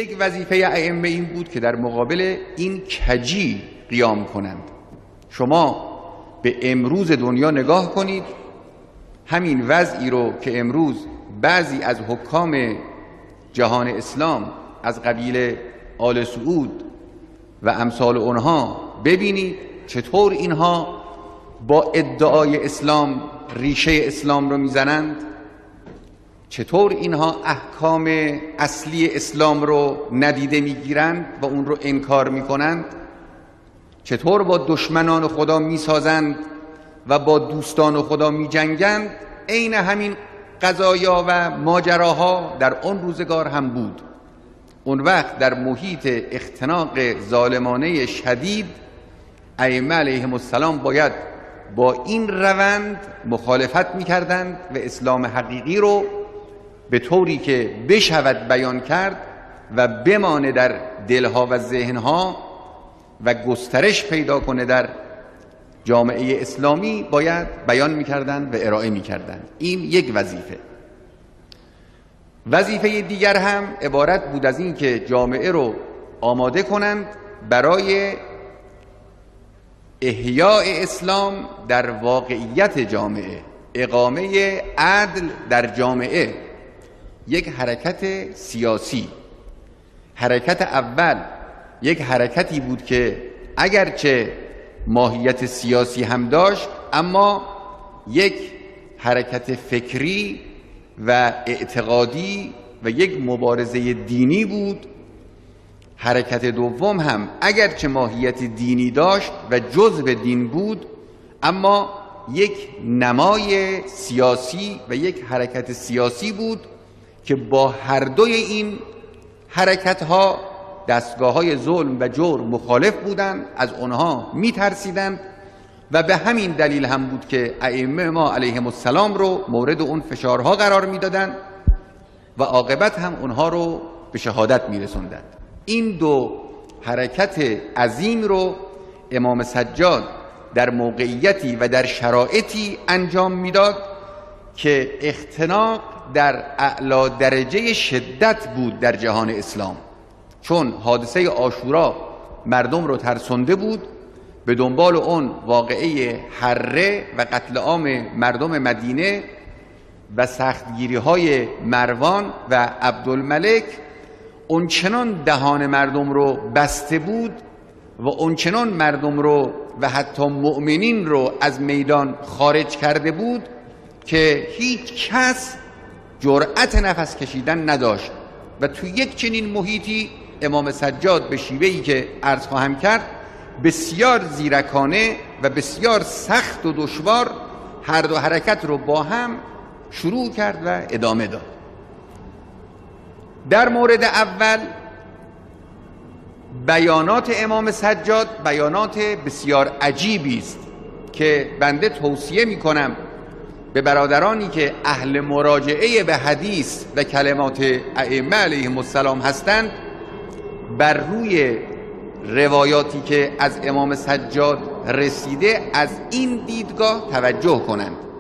یک وظیفه ائمه این بود که در مقابل این کجی قیام کنند. شما به امروز دنیا نگاه کنید، همین وضعی رو که امروز بعضی از حکام جهان اسلام از قبیل آل سعود و امثال اونها ببینید، چطور اینها با ادعای اسلام ریشه اسلام رو میزنند، چطور اینها احکام اصلی اسلام رو ندیده میگیرند و اون رو انکار میکنند، چطور با دشمنان خدا میسازند و با دوستان خدا میجنگند. عین همین قضایا و ماجراها در اون روزگار هم بود. اون وقت در محیط اختناق ظالمانه شدید ائمه علیهم السلام باید با این روند مخالفت میکردند و اسلام حقیقی رو به طوری که بشود بیان کرد و بمانه در دلها و ذهنها و گسترش پیدا کنه در جامعه اسلامی باید بیان میکردند و ارائه میکردند. این یک وظیفه. وظیفه دیگر هم عبارت بود از این که جامعه رو آماده کنند برای احیاء اسلام در واقعیت جامعه، اقامه عدل در جامعه. یک حرکت سیاسی، حرکت اول یک حرکتی بود که اگرچه ماهیت سیاسی هم داشت اما یک حرکت فکری و اعتقادی و یک مبارزه دینی بود. حرکت دوم هم اگرچه ماهیت دینی داشت و جزء دین بود اما یک نمای سیاسی و یک حرکت سیاسی بود که با هر دوی این حرکت‌ها دستگاه‌های ظلم و جور مخالف بودند، از آنها می‌ترسیدند و به همین دلیل هم بود که ائمه ما علیهم السلام رو مورد اون فشارها قرار می‌دادند و عاقبت هم اونها رو به شهادت می‌رسوندند. این دو حرکت عظیم رو امام سجاد در موقعیتی و در شرایطی انجام میداد که اختناق در اعلی درجه شدت بود در جهان اسلام، چون حادثه عاشورا مردم رو ترسونده بود. به دنبال اون واقعه حره و قتل عام مردم مدینه و سختگیری های مروان و عبدالملک اونچنان دهان مردم رو بسته بود و اونچنان مردم رو و حتی مؤمنین رو از میدان خارج کرده بود که هیچ کس جرأت نفس کشیدن نداشت و تو یک چنین محیطی امام سجاد به شیوهی که عرض خواهم کرد بسیار زیرکانه و بسیار سخت و دشوار هر دو حرکت رو با هم شروع کرد و ادامه داد. در مورد اول بیانات امام سجاد بیانات بسیار عجیبی است که بنده توصیه می کنم به برادرانی که اهل مراجعه به حدیث و کلمات ائمه علیهم السلام هستند بر روی روایاتی که از امام سجاد رسیده از این دیدگاه توجه کنند.